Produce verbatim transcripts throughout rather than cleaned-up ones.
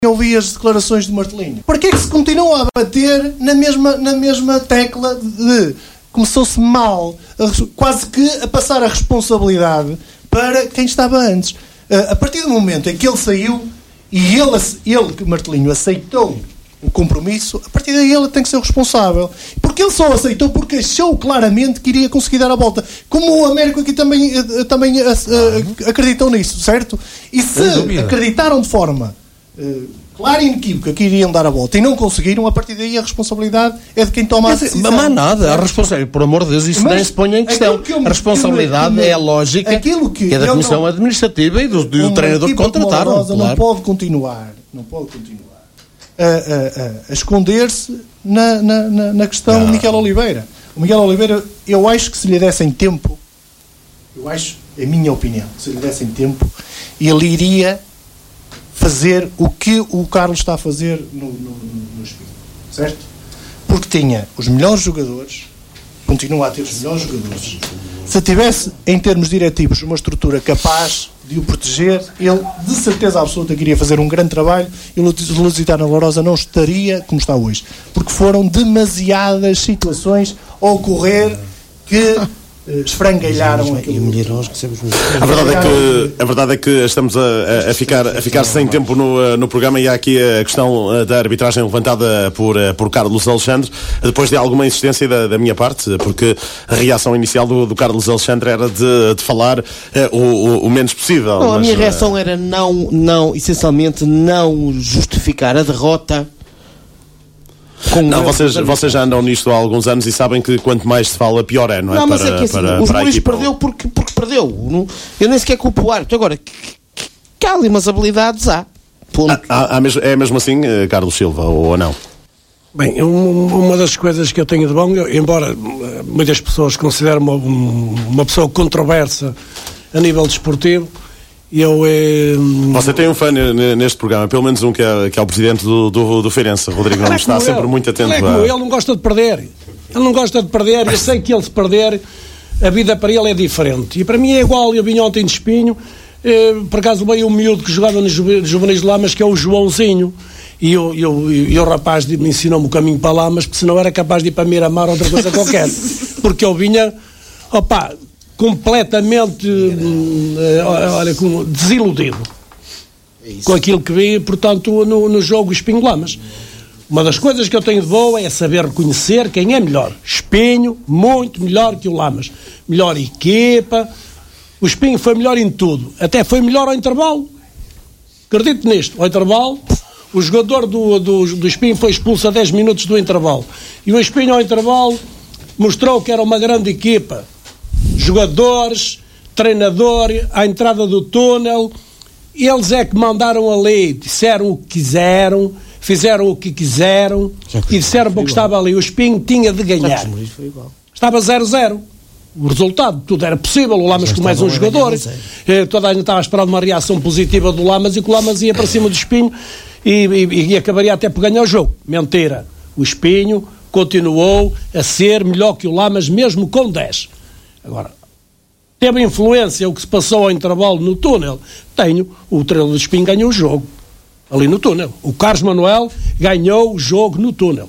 ouvi as declarações de Martelinho. Por que é que se continua a bater na mesma, na mesma tecla de começou-se mal, a, quase que a passar a responsabilidade para quem estava antes? A partir do momento em que ele saiu e ele, ele Martelinho, aceitou o compromisso, a partir daí ele tem que ser o responsável. Porque ele só aceitou porque achou claramente que iria conseguir dar a volta. Como o Américo aqui também, também uh, uh, acreditou nisso, certo? E se acreditaram de forma uh, clara e inequívoca que iriam dar a volta e não conseguiram, a partir daí a responsabilidade é de quem toma a decisão. Mas nada, a responsabilidade, por amor de Deus, isso mas nem se põe em questão. Que eu, a responsabilidade que me, é a lógica que é da Comissão não, Administrativa e do, do treinador que contrataram. Claro. Não pode continuar, não pode continuar a, a, a, a esconder-se na, na, na, na questão de Miguel Oliveira. O Miguel Oliveira, eu acho que se lhe dessem tempo, eu acho, é a minha opinião, se lhe dessem tempo, ele iria fazer o que o Carlos está a fazer no, no, no Espinho, certo? Porque tinha os melhores jogadores, continua a ter os melhores jogadores. Se tivesse, em termos diretivos, uma estrutura capaz de o proteger, ele, de certeza absoluta, que iria fazer um grande trabalho e o Lusitano Lourosa não estaria como está hoje. Porque foram demasiadas situações a ocorrer que esfrangalharam aquilo. A verdade é que, a verdade é que estamos a, a, ficar, a ficar sem tempo no, no programa e há aqui a questão da arbitragem levantada por, por Carlos Alexandre, depois de alguma insistência da, da minha parte, porque a reação inicial do, do Carlos Alexandre era de, de falar uh, o, o, o menos possível. Não, mas, a minha reação era não, não, essencialmente não justificar a derrota. Não, vocês, vocês já andam nisto há alguns anos e sabem que quanto mais se fala, pior é, não é? Não, mas para, é que assim, para, os para Boris perdeu porque, porque perdeu. Não, eu nem sequer culpo o árbitro. Agora, que, que, que há ali umas habilidades, há. Há, há, há mesmo, é mesmo assim, Carlos Silva, ou, ou não? Bem, uma das coisas que eu tenho de bom, eu, embora muitas pessoas considerem uma, uma pessoa controversa a nível desportivo, Eu, eh... Você tem um fã neste programa, pelo menos um que é, que é o presidente do, do, do Feirense, Rodrigo Gomes, está sempre muito atento. Ele, é a... ele não gosta de perder. Ele não gosta de perder. Eu sei que ele, se perder, a vida para ele é diferente. E para mim é igual. Eu vim ontem de Espinho, eh, por acaso veio um miúdo que jogava nos juvenis de Lamas, que é o Joãozinho. E eu, eu, eu, eu o rapaz me ensinou-me o caminho para Lamas, porque senão era capaz de ir para Miramar ou outra coisa qualquer. Porque eu vinha, opá, completamente olha, com, desiludido é com aquilo que vi, portanto, no, no jogo Espinho Lamas. Uma das coisas que eu tenho de boa é saber reconhecer quem é melhor. Espinho, muito melhor que o Lamas. Melhor equipa. O Espinho foi melhor em tudo. Até foi melhor ao intervalo. Acredito nisto. Ao intervalo, o jogador do, do, do Espinho foi expulso a dez minutos do intervalo. E o Espinho, ao intervalo, mostrou que era uma grande equipa. Jogadores, treinador, à entrada do túnel, eles é que mandaram ali, disseram o que quiseram, fizeram o que quiseram e disseram para o que estava ali. O Espinho tinha de ganhar. Estava zero a zero. O resultado, tudo era possível. O Lamas com mais um jogador. Toda a gente estava a esperar uma reação positiva do Lamas e que o Lamas ia para cima do Espinho e, e, e acabaria até por ganhar o jogo. Mentira. O Espinho continuou a ser melhor que o Lamas, mesmo com dez. Agora, teve influência o que se passou ao intervalo no túnel? Tenho. O treinador do Espinho ganhou o jogo. Ali no túnel. O Carlos Manuel ganhou o jogo no túnel.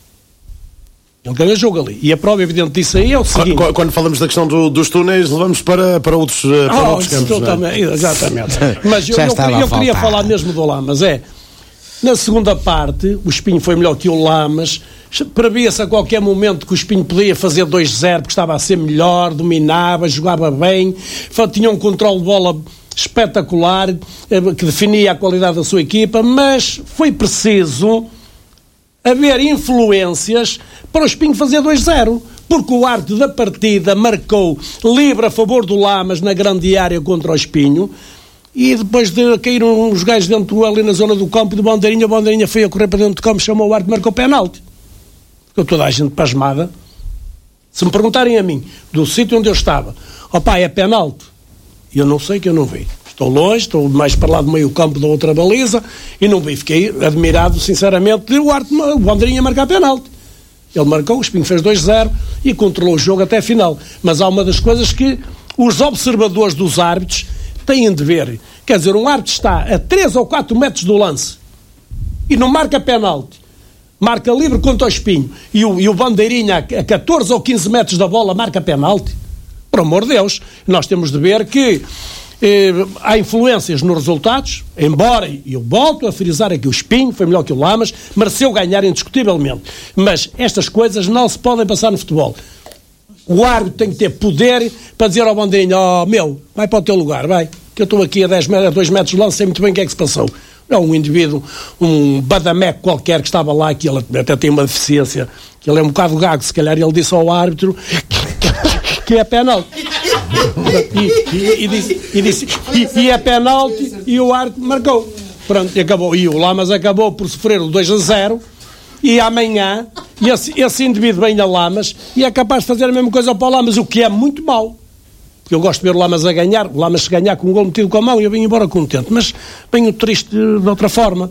Ele ganhou o jogo ali. E a prova evidente disso aí é o seguinte... Quando, quando falamos da questão do, dos túneis, levamos para, para outros, para oh, outros campos. Também, exatamente. Mas eu, eu, eu, eu queria falar mesmo do Lamas. É, na segunda parte, o Espinho foi melhor que o Lamas. Previa-se a qualquer momento que o Espinho podia fazer dois a zero, porque estava a ser melhor, dominava, jogava bem, tinha um controle de bola espetacular, que definia a qualidade da sua equipa, mas foi preciso haver influências para o Espinho fazer dois a zero, porque o árbitro da partida marcou livre a favor do Lamas na grande área contra o Espinho, e depois de cair uns gajos dentro ali na zona do campo do Bandeirinha, o Bandeirinha foi a correr para dentro do campo, chamou o árbitro e marcou penalti. Ficou toda a gente pasmada. Se me perguntarem a mim, do sítio onde eu estava, ó pá, é penalti? Eu não sei, que eu não vi. Estou longe, estou mais para lá do meio campo da outra baliza e não vi. Fiquei admirado, sinceramente, de o árbitro, o Bandeirinha marcar penalti. Ele marcou, o Espinho fez dois a zero e controlou o jogo até a final. Mas há uma das coisas que os observadores dos árbitros têm de ver. Quer dizer, um árbitro está a três ou quatro metros do lance e não marca penalti, marca livre contra o Espinho, e o, e o Bandeirinha a catorze ou quinze metros da bola marca penalti, por amor de Deus, nós temos de ver que eh, há influências nos resultados, embora, e eu volto a frisar aqui, o Espinho foi melhor que o Lamas, mereceu ganhar indiscutivelmente, mas estas coisas não se podem passar no futebol. O árbitro tem que ter poder para dizer ao Bandeirinha, oh meu, vai para o teu lugar, vai, que eu estou aqui a, dez, a dois metros de lance, sei muito bem o que é que se passou. Não, um indivíduo, um badameco qualquer que estava lá, que ele até tem uma deficiência, que ele é um bocado gago, se calhar ele disse ao árbitro que é penalti. E, e, e, disse, e, disse, e, e é penalti, e o árbitro marcou. Pronto, e acabou. E o Lamas acabou por sofrer o dois a zero, e amanhã esse, esse indivíduo vem a Lamas e é capaz de fazer a mesma coisa para o Lamas, o que é muito mau. Porque eu gosto de ver o Lamas a ganhar, o Lamas se ganhar com um gol metido com a mão, e eu venho embora contente, mas venho triste de outra forma,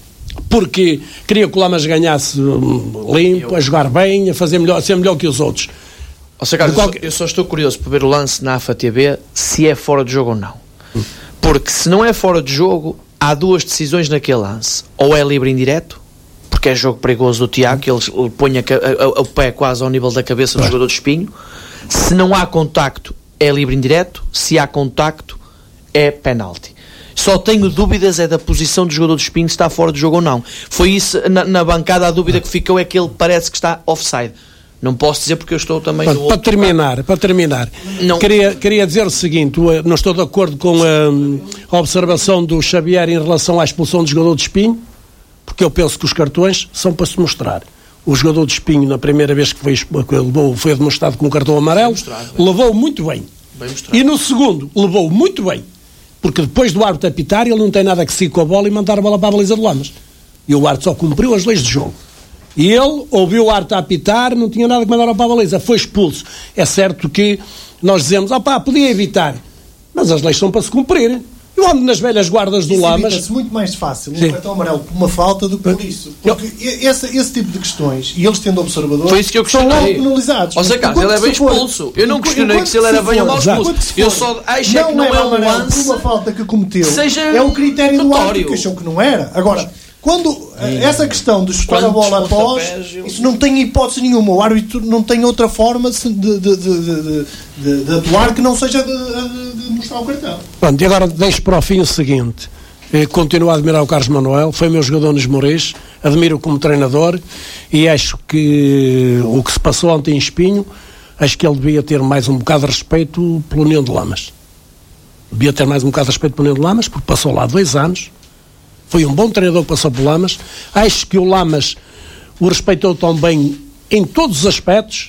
porque queria que o Lamas ganhasse limpo, eu... a jogar bem, a fazer melhor, a ser melhor que os outros. Ou seja, Carlos, qualquer... eu só estou curioso para ver o lance na A F A T V, se é fora de jogo ou não. Porque se não é fora de jogo, há duas decisões naquele lance. Ou é livre indireto, porque é jogo perigoso do Tiago, que ele põe a, a, a, o pé quase ao nível da cabeça do jogador de Espinho. Se não há contacto, é livre indireto. Se há contacto, é penalti. Só tenho dúvidas é da posição do jogador de Espinho, se está fora de jogo ou não. Foi isso, na, na bancada, a dúvida que ficou é que ele parece que está offside. Não posso dizer porque eu estou também Pronto, no para terminar, lado. para terminar não. Queria, queria dizer o seguinte, não estou de acordo com a, a observação do Xavier em relação à expulsão do jogador de Espinho, porque eu penso que os cartões são para se mostrar. O jogador de Espinho, na primeira vez que foi, levou, foi demonstrado com um cartão amarelo, levou muito bem. bem e no segundo, levou muito bem. Porque depois do árbitro apitar, ele não tem nada que seguir com a bola e mandar a bola para a baliza de Lamas. E o árbitro só cumpriu as leis de jogo. E ele ouviu o árbitro apitar, não tinha nada que mandar para a baliza, foi expulso. É certo que nós dizemos, ah pá, podia evitar. Mas as leis são para se cumprir. Eu ando nas velhas guardas do Lamas. Evita-se muito mais fácil um cartão amarelo por uma falta do que por isso. Porque eu... esse, esse tipo de questões, e eles tendo observadores, foi isso que eu são logo penalizados. Ou seja, Carlos, ele é bem expulso. Eu não questionei que se ele era bem ou mal expulso. Eu só acho que não é um lance. Por uma falta que cometeu, é o critério do árbitro que achou que não era. Agora, quando essa questão de chutar a bola após, isso não tem hipótese nenhuma. O árbitro não tem outra forma de, de, de, de, de, de atuar que não seja de, de, de mostrar o cartão. Pronto, e agora deixo para o fim o seguinte. Eu continuo a admirar o Carlos Manuel, foi meu jogador nos Moreiros, admiro-o como treinador e acho que o que se passou ontem em Espinho, acho que ele devia ter mais um bocado de respeito pelo União de Lamas. Devia ter mais um bocado de respeito pelo União de Lamas, porque passou lá dois anos. Foi um bom treinador que passou por Lamas. Acho que o Lamas o respeitou tão bem em todos os aspectos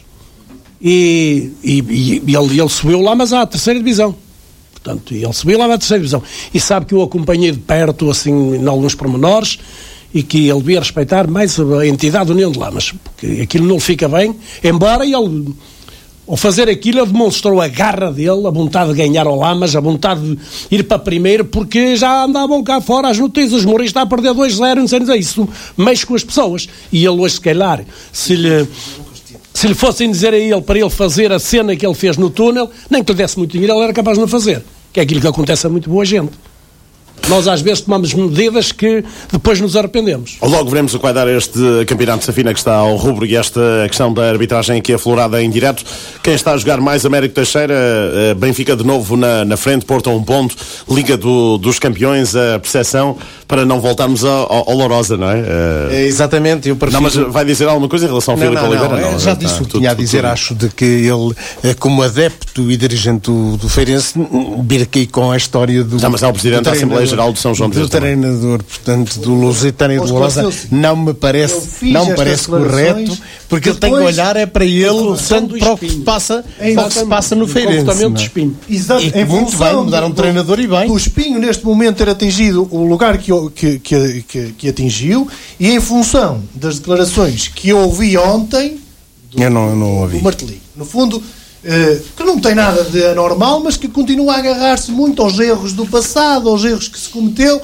e, e, e ele, ele subiu o Lamas à terceira divisão. Portanto, ele subiu lá à terceira divisão. E sabe que eu acompanhei de perto, assim, em alguns pormenores, e que ele devia respeitar mais a entidade do União de Lamas. Porque aquilo não fica bem, embora ele... Ao fazer aquilo, ele demonstrou a garra dele, a vontade de ganhar ao Lamas, a vontade de ir para primeiro, porque já andavam cá fora as notícias, o Moreiros está a perder dois a zero, não sei dizer isso, mexe com as pessoas. E ele hoje, se calhar, se lhe, se lhe fossem dizer a ele para ele fazer a cena que ele fez no túnel, nem que lhe desse muito dinheiro, ele era capaz de não fazer. Que é aquilo que acontece a muito boa gente. Nós às vezes tomamos medidas que depois nos arrependemos. Logo veremos o que vai dar este campeonato de Safina que está ao rubro e esta questão da arbitragem aqui aflorada em direto. Quem está a jogar mais, Américo Teixeira, Benfica de novo na, na frente, Porto a um ponto, Liga do, dos Campeões, a percepção para não voltarmos ao Lourosa, não é? é exatamente. Eu prefiro... Não, mas vai dizer alguma coisa em relação ao não, Filipe não, Oliveira? Não, não, já disse o que tinha a dizer, tudo. Acho de que ele, como adepto e dirigente do, do Feirense, vir aqui com a história do... Já, mas é o Presidente da Assembleia Geral de São João de Deus. Do treinador, portanto, do Lusitano e do Lourosa, não me parece, não me parece correto, porque ele tem que olhar é para ele, tanto para o que se passa, é para o que se passa no Feirense. Comportamento de Espinho. Exato. E muito bem, mudaram um treinador e bem. O Espinho, neste momento, ter atingido o lugar que, que, que, que, que atingiu, e em função das declarações que eu ouvi ontem, do, eu não, eu não ouvi. do Martelinho, no fundo, eh, que não tem nada de anormal, mas que continua a agarrar-se muito aos erros do passado, aos erros que se cometeu.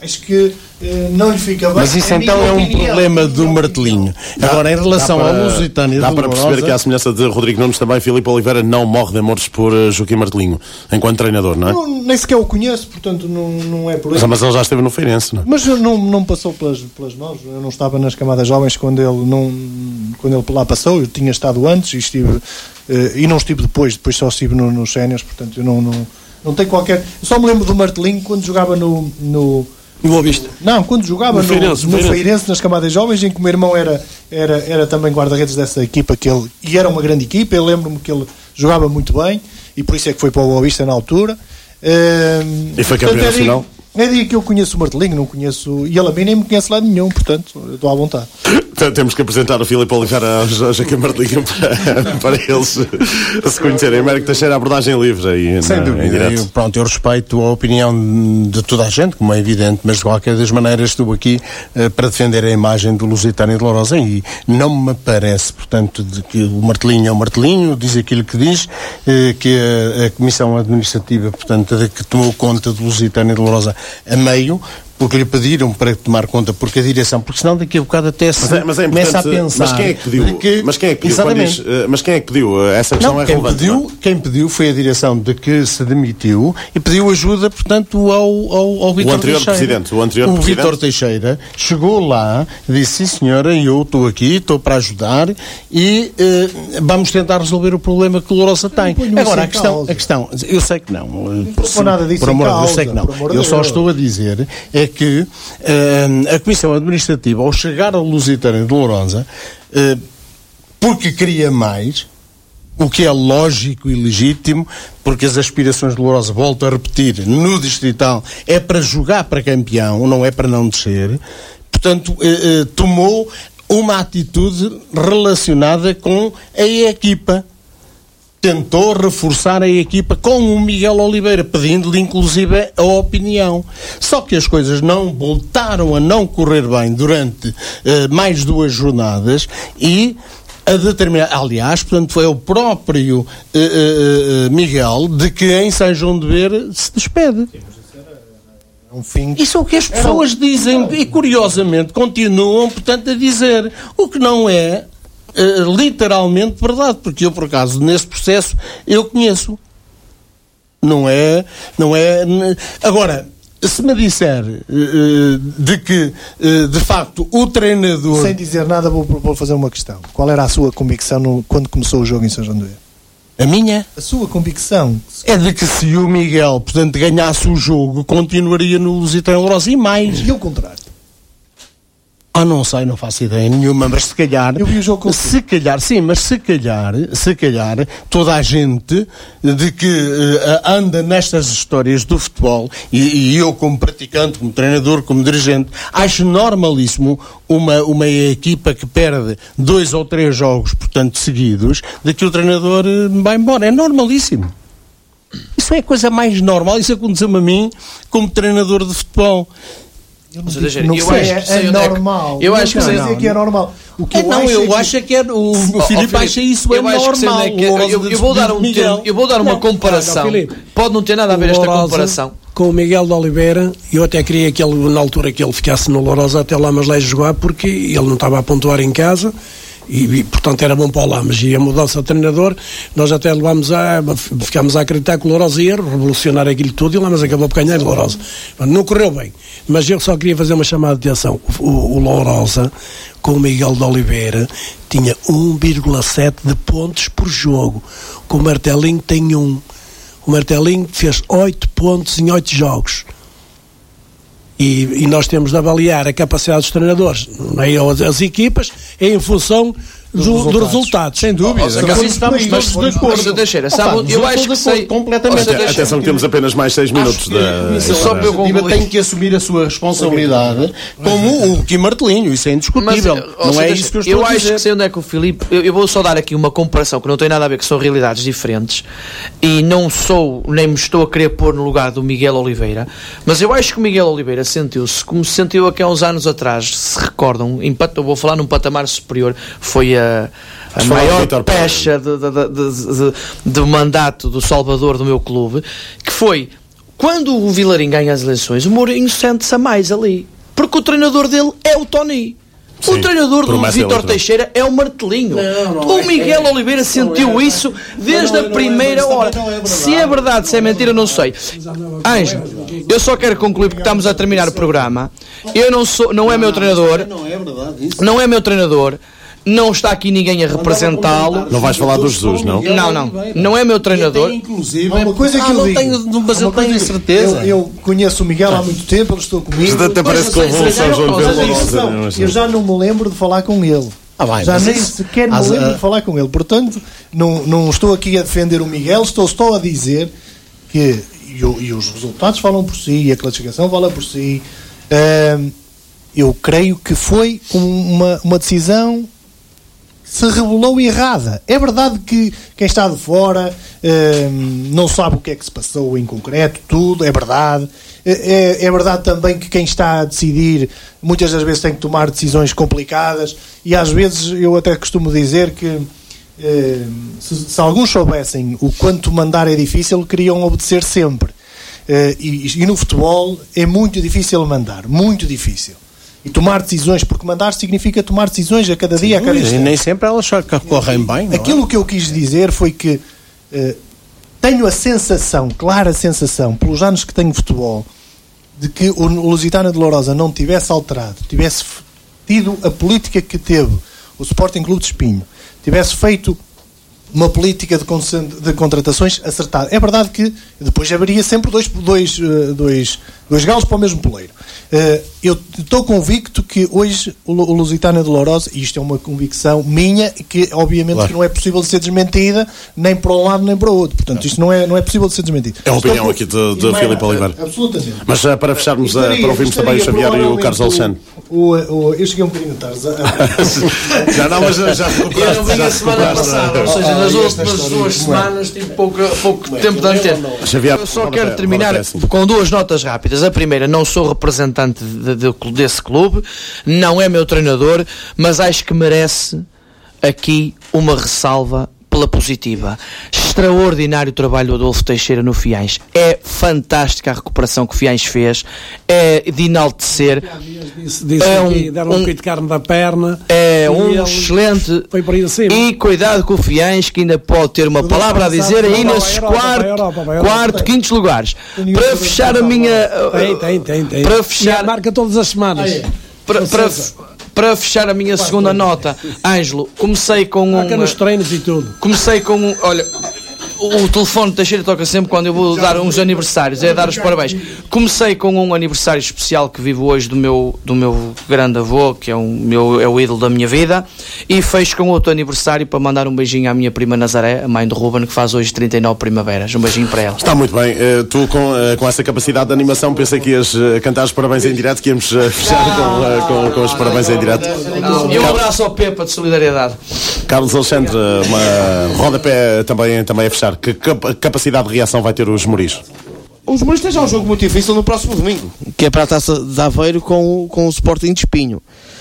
Acho que eh, não lhe fica bem. Mas isso então é um opinião, problema do Martelinho. Dá, Agora, em relação para, ao Lusitânia, dá para perceber Lourosa, que, à semelhança de Rodrigo Nunes, também Filipe Oliveira não morre de amores por uh, Joaquim Martelinho, enquanto treinador, não é? Não, nem sequer o conheço, portanto não, não é por aí. Mas, mas ele já esteve no Feirense, não é? Mas não, não passou pelas, pelas mãos. Eu não estava nas camadas jovens quando ele, não, quando ele lá passou. Eu tinha estado antes e estive uh, e não estive depois. Depois só estive nos no séniores, portanto eu não, não, não tenho qualquer... Eu só me lembro do Martelinho quando jogava no... no No Boa Vista. Não, quando jogava no, no, Feirense, no Feirense. Feirense, nas camadas jovens, em que o meu irmão era, era, era também guarda-redes dessa equipa, que ele, e era uma grande equipa. Eu lembro-me que ele jogava muito bem, e por isso é que foi para o Boa Vista na altura. Uh, e foi campeão nacional? É dia que eu conheço o Martelinho, não conheço, e ele a mim nem me conhece lá nenhum, portanto, eu estou à vontade. Temos que apresentar o Filipe Oliveira ao Joaquim Martelinho para, para eles se conhecerem. Américo Teixeira, abordagem livre aí. Sem na, dúvida. Eu, pronto, eu respeito a opinião de toda a gente, como é evidente, mas de qualquer das maneiras estou aqui uh, para defender a imagem do Lusitânia de Lourosa e não me parece, portanto, de que o Martelinho é o Martelinho, diz aquilo que diz, uh, que a, a Comissão Administrativa, portanto, de que tomou conta do Lusitânia de Lourosa a meio, porque lhe pediram para tomar conta, porque a direção, porque senão daqui a bocado até se mas é, mas é começa a pensar. Mas quem é que pediu? Que, mas quem é que pediu? Diz, uh, mas quem é que pediu? Essa questão não, é quem relevante. Pediu, não? Quem pediu foi a direção de que se demitiu e pediu ajuda, portanto, ao, ao, ao Vítor Teixeira. Presidente, o anterior o presidente. O Vítor Teixeira chegou lá, disse, sim senhora, eu estou aqui, estou para ajudar e uh, vamos tentar resolver o problema que o Lourosa tem. Agora, a questão, a questão, eu sei que não. Não por, nada disso por amor de Deus, eu sei que não. Eu só estou a dizer é que Uh, a Comissão Administrativa, ao chegar ao Lusitânia de Lourosa, uh, porque queria mais, o que é lógico e legítimo, porque as aspirações de Lourosa, volto a repetir, no Distrital, é para jogar para campeão, não é para não descer, portanto, uh, uh, tomou uma atitude relacionada com a equipa. Tentou reforçar a equipa com o Miguel Oliveira, pedindo-lhe inclusive a opinião. Só que as coisas não voltaram a não correr bem durante uh, mais duas jornadas e a determinar, aliás, portanto, foi o próprio uh, uh, Miguel de que em São João de Ver se despede. Um fim. Isso é o que as pessoas dizem e curiosamente continuam, portanto, a dizer, o que não é Uh, literalmente verdade, porque eu por acaso nesse processo eu conheço, não é não é agora, se me disser uh, de que uh, de facto o treinador, sem dizer nada, vou, vou fazer uma questão. Qual era a sua convicção no, quando começou o jogo em São João de Ver? A minha? A sua convicção é de que se o Miguel, portanto, ganhasse o jogo, continuaria no Lusitânia de Lourosa e mais. E o contrário? Ah, não sei, não faço ideia nenhuma, mas se calhar, eu vi o jogo com se calhar, sim, mas se calhar, se calhar, toda a gente de que uh, anda nestas histórias do futebol, e, e eu como praticante, como treinador, como dirigente, acho normalíssimo uma, uma equipa que perde dois ou três jogos, portanto, seguidos, de que o treinador uh, vai embora. É normalíssimo. Isso é a coisa mais normal, isso aconteceu-me a mim como treinador de futebol. Eu não, digo, não eu sei, acho é, é normal. Eu acho que não, sei não, que é normal. O que é, eu não, acho eu é que... acho que é o, o Filipe acha isso é normal. É que eu, eu, eu vou dar um termo, eu vou dar uma não, comparação. Não, Filipe, pode não ter nada a ver esta comparação. Com o Miguel de Oliveira, eu até queria que ele, na altura que ele ficasse no Lourosa até lá mas lá jogar, porque ele não estava a pontuar em casa. E, e, portanto, era bom para o Lamas. E a mudança de treinador, nós até levámos a, ficámos a acreditar que o Lourosa ia revolucionar aquilo tudo e o Lamas acabou por ganhar de Lourosa. Não correu bem. Mas eu só queria fazer uma chamada de atenção. O, o Lourosa, com o Miguel de Oliveira, tinha um vírgula sete de pontos por jogo. Com o Martelinho tem um. O Martelinho fez oito pontos em oito jogos. E, e nós temos de avaliar a capacidade dos treinadores, não é? as, as equipas, é em função do, resultados. dos resultados. Sem dúvida. Seja, mas, estamos todos de acordo. Teixeira, sabe, eu acho que sei completamente. Atenção que temos apenas mais seis minutos da. Só para eu concluir, tem que assumir a sua responsabilidade como o Kim Martelinho, isso é indiscutível. Mas, não é isso que eu estou eu a dizer. Eu acho que sei onde é que o Filipe. Eu, eu vou só dar aqui uma comparação que não tem nada a ver, que são realidades diferentes e não sou, nem me estou a querer pôr no lugar do Miguel Oliveira, mas eu acho que o Miguel Oliveira sentiu-se como se sentiu aqui há uns anos atrás, se recordam, eu vou falar num patamar superior, foi a A, a maior pecha de, de, de, de, de, de mandato do Salvador do meu clube, que foi quando o Vilarim ganha as eleições, o Mourinho sente-se a mais ali. Porque o treinador dele é o Tony. Sim, o treinador do Vítor Teixeira é o Martelinho. Não, não, o Miguel é, Oliveira sentiu é, isso desde não, não, a primeira não é, hora. É se é verdade, se é mentira, não sei. Ângelo, eu só quero concluir porque estamos a terminar o programa. Eu não sou, não é meu treinador. Não é meu treinador. Não está aqui ninguém a representá-lo. Não vais falar do Jesus, não? Não, não. Não é meu treinador. Inclusive, uma coisa que eu digo, mas eu tenho certeza. Eu, eu conheço o Miguel há muito tempo, ele estou comigo. Até parece que o São João Eu já não me lembro de falar com ele. Ah, vai, já nem isso, sequer me lembro a... de falar com ele. Portanto, não, não estou aqui a defender o Miguel, estou só a dizer que, e, e os resultados falam por si, e a classificação fala por si. Uh, eu creio que foi uma, uma decisão se revelou errada. É verdade que quem está de fora hum, não sabe o que é que se passou em concreto, tudo, é verdade. É, é verdade também que quem está a decidir muitas das vezes tem que tomar decisões complicadas e às vezes eu até costumo dizer que hum, se, se alguns soubessem o quanto mandar é difícil, queriam obedecer sempre. Uh, e, e no futebol é muito difícil mandar, muito difícil. E tomar decisões, porque mandar significa tomar decisões a cada dia, Sim, a cada instante. E nem sempre elas só correm bem. Não Aquilo é? que eu quis dizer foi que uh, tenho a sensação, clara sensação, pelos anos que tenho futebol, de que o Lusitano de Lourosa não tivesse alterado, tivesse tido a política que teve o Sporting Clube de Espinho, tivesse feito uma política de, de contratações acertada. É verdade que depois haveria sempre dois, dois, dois, dois galos para o mesmo poleiro. Eu estou convicto que hoje o Lusitano de Lourosa, e isto é uma convicção minha, que obviamente claro. que não é possível de ser desmentida nem para um lado nem para o outro. Portanto, isto não é, não é possível de ser desmentido. É a opinião aqui de, de Filipe Oliveira. Absolutamente. Mas uh, para fecharmos, uh, para ouvirmos também o Xavier e o Carlos Alexandre. O, o, eu cheguei um bocadinho tarde. já não, mas já recuperaste. Eu não vim a semana passada, ou seja, nas outras duas semanas tive pouco, pouco tempo de antena. Eu só quero terminar com duas notas rápidas. A primeira, não sou representante de, de, desse clube, não é meu treinador, mas acho que merece aqui uma ressalva pela positiva. Extraordinário trabalho do Adolfo Teixeira no Fiães. É fantástica a recuperação que o Fiães fez. É de enaltecer. Disse, disse é um, deram um, um de carne da perna. É um excelente. Foi por aí acima. E cuidado com o Fiães, que ainda pode ter uma palavra a dizer aí nesses quarto, quarto, quintos lugares. Para fechar a minha. Tem, tem, tem. tem. Para fechar. Marca todas as semanas. Para, para, para fechar a minha segunda nota, Ângelo, comecei com um. Marca nos treinos e tudo. Comecei com um. Olha. O telefone de Teixeira toca sempre quando eu vou dar uns aniversários, é dar os parabéns. Comecei com um aniversário especial que vivo hoje do meu, do meu grande avô, que é, um, meu, é o ídolo da minha vida, e fecho com outro aniversário para mandar um beijinho à minha prima Nazaré, a mãe do Ruben, que faz hoje trinta e nove primaveras. Um beijinho para ela. Está muito bem. Uh, tu, com, uh, com essa capacidade de animação, pensei que ias uh, cantar os parabéns em direto, que íamos uh, fechar com, uh, com, com os parabéns em direto. E um abraço ao Pepa de solidariedade. Carlos Alexandre, uma rodapé também, também a fechar. Que capacidade de reação vai ter os Moris? Os Moris têm já um jogo muito difícil no próximo domingo, que é para a Taça de Aveiro com, com o Sporting de Espinho.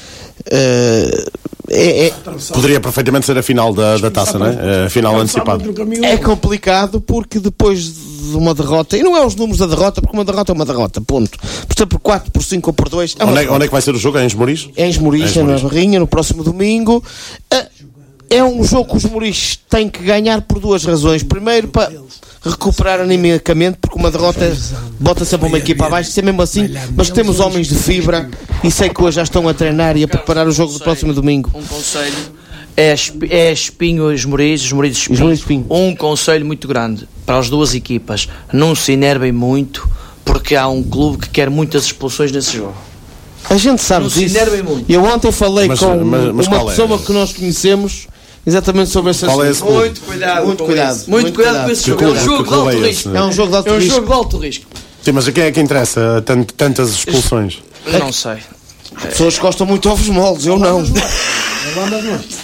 Uh, é, é... Poderia perfeitamente ser a final da, da taça, não é? A final antecipada. É complicado porque depois de uma derrota, e não é os números da derrota, porque uma derrota é uma derrota, ponto. Portanto, por quatro, por cinco ou por dois. É onde, é, onde é que vai ser o jogo? É em Esmoriz? É em Esmoriz, é na Barrinha, no próximo domingo. Uh, É um jogo que os Moris têm que ganhar por duas razões. Primeiro, para recuperar animicamente, porque uma derrota bota sempre uma equipa abaixo, isso é mesmo assim, mas temos homens de fibra e sei que hoje já estão a treinar e a preparar o jogo do próximo domingo. Um conselho é, é Espinho, os Moris, os Moris Espinho. Espinho. Um conselho muito grande para as duas equipas: não se enervem muito, porque há um clube que quer muitas expulsões nesse jogo. A gente sabe disso. Eu ontem falei mas, com mas, mas uma pessoa é? que nós conhecemos exatamente sobre esse assunto. É muito cuidado, muito cuidado, muito, muito cuidado, cuidado com esse jogo. É um jogo de alto risco. É um jogo de alto risco. É um jogo de alto risco. Sim, mas a quem é que interessa tant, tantas expulsões? Não sei. As pessoas gostam muito de ovos moles, eu não.